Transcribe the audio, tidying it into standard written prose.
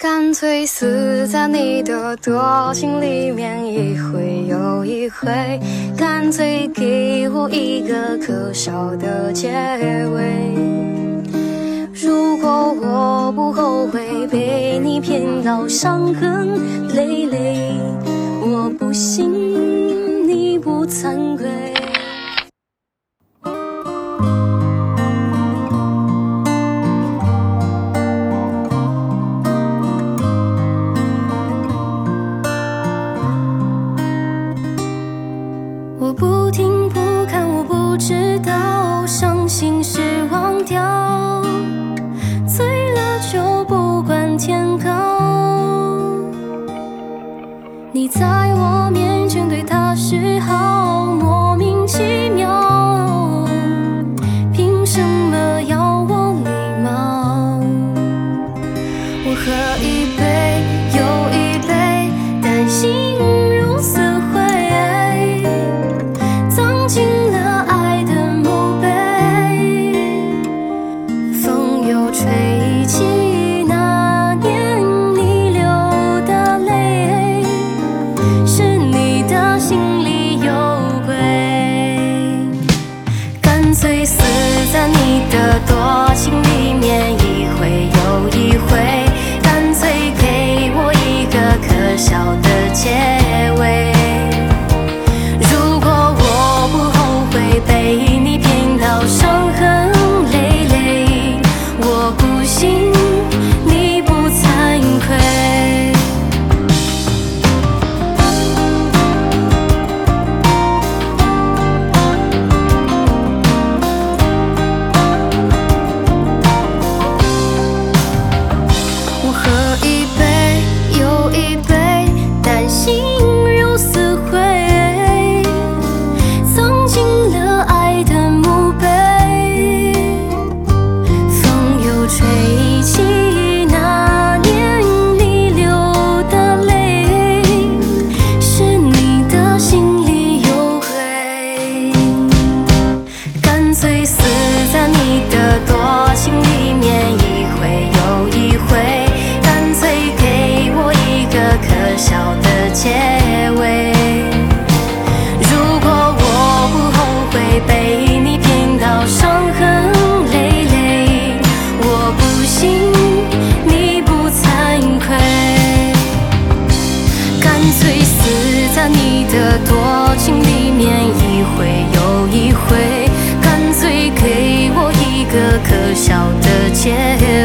干脆死在你的多情里面，一回又一回，干脆给我一个可笑的结尾。如果我不后悔被你骗到伤痕累累，我不信你不惭愧。我不听不看，我不知道，伤心是忘掉，醉了就不管天高。你在我面前对他示好，莫名其妙，凭什么要我礼貌？我喝一杯又一杯，担心如死灰，藏进了爱的墓碑。风又吹起那年你流的泪，是你的心里有鬼。干脆死在你的多情里面，一回又一回，干脆给我一个可笑的结尾。如果我不后悔被你骗到伤痕累累，我不信你不惭愧。我喝一杯又一杯，担心如死灰，藏进了爱的墓碑。风又吹起那年你流的泪，是你的心里有鬼。干脆死在你的多情里面，一回又一回，干脆给我一个可笑的结尾。如果我不后悔被你骗到伤痕累累，我不信你不惭愧。干脆死在你的多情里面，一回又一回，干脆给我一个可笑的结尾。